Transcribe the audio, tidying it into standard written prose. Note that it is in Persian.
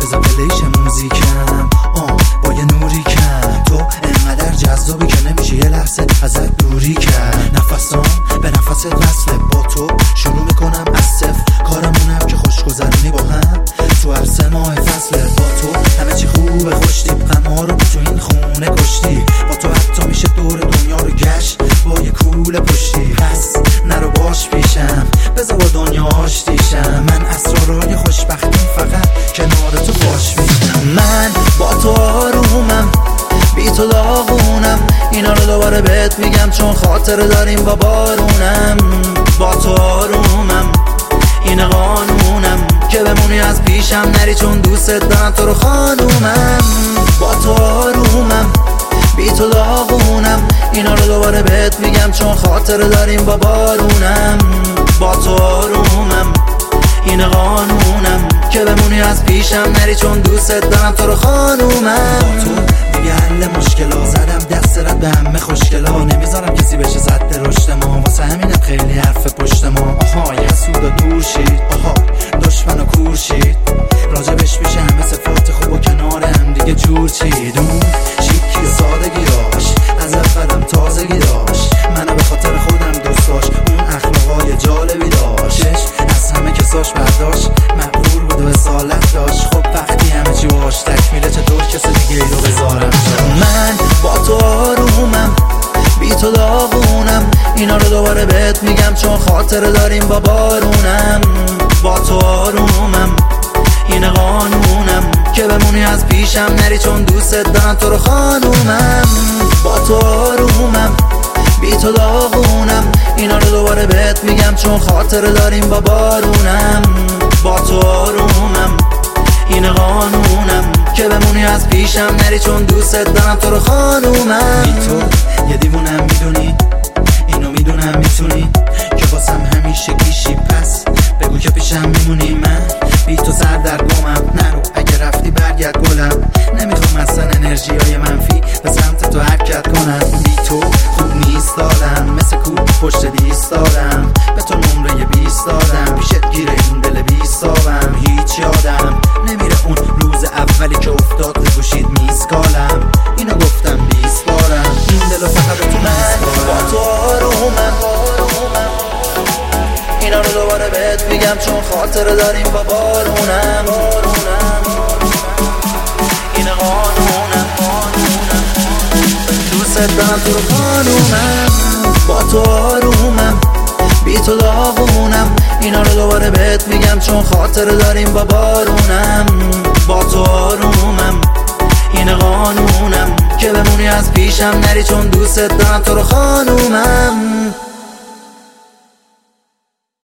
بذار پلیش موزیکم با یه نوری کم. تو انقدر جذابی که نمیشه یه لحظه ازت دوری کرد. نفسام به نفست وصله، با تو شروع میکنم از صفر. کارمونم که خوش گذرونی با هم تو هر 3 ماه فصله. با تو همه چی خوبه، خوشتی غم‌ها رو تو این خونه کشتی. با تو حتی میشه دور دنیا رو گشت با یه کوله پشتی. پس نرو باش پیشم، بذار با دنیا آشتیشم. من اسرارای خوشبختی فقط کنار تو باش میشم. من با تو آرومم، بی تو داغونم. اینا رو دوباره بهت میگم چون خاطره داریم با بارونم. با تو آرومم، این قانونم که بمونی از پیشم نری چون دوستت دارم تو رو خانومم. با تو آرومم، بی تو داغونم. اینا رو دوباره بهت میگم چون خاطره داریم با بارونم. با تو آرومم، این قانونم که بمونی از پیشم نری چون دوستت دارم تو رو خانومم. با تو دیگه حل مشکلا، زدم دست رد به همه خوشگلا. نمیذارم کسی بشه زد رشد ما، واسه همینم خیلی حرف پشت ما. یه حسود و دور شید، دشمن و کور شید. راجبش میشه همه صفات خوب و کنار هم دیگه جور چید. اون شیکی و سادگیاش از اولم تازگی داشت. منو به خاطر خودم دوست داشت، اون اخلاقای جالبی داشت. از همه کساش برداشت، مقبول بود و اصالت داشت. خب وقتی همه چی باش تکمیله چطور کسی دیگه ای رو بذارم جاش. من با تو آرومم، بی تو داغونم. اینا رو دوباره بهت میگم چون خاطره داریم با بارونم. با تو آرومم، این قانونم که بمونی از پیشم نری چون دوستت دارم تو رو خانومم. با تو آرومم، بی تو داغونم. اینا رو دوباره بهت میگم چون خاطره داریم با بارونم. با تو آرومم، این قانونم که بمونی از پیشم نری چون دوستت دارم تو رو خانومم. بی تو یه دیوونم میدونی، اینو میدونم میتونی که واسم همیشه گیشی. پس بگو که پیشم میمونی. من بی تو سر در گمم، نرو اگه رفتی برگرد گلم. نمیخوام اصلا انرژی های منفی به سمت تو حرکت کنم. بی تو خوب نیست دادم، مثل کو پشت دیست دادم. به تو نمره 20 دادم، پیشت گیره این دل 20 دادم. هیچ یادم نمیره اون روز اولی که افتاد به گوشید میسکالم. اینو گفتم 20 بارم، این دلو فقط تو میسکالم. با تو آرومم، اینا رو دوباره بهت میگم چون خاطره داریم با بارونم. این قانونم، دوست دارم تو رو خانومم. با تو آرومم، بی تو داغونم. اینا رو دوباره بهت میگم چون خاطره داریم با بارونم. با تو آرومم، این قانونم که بمونی از پیشم نری چون دوستت دارم تو رو خانومم.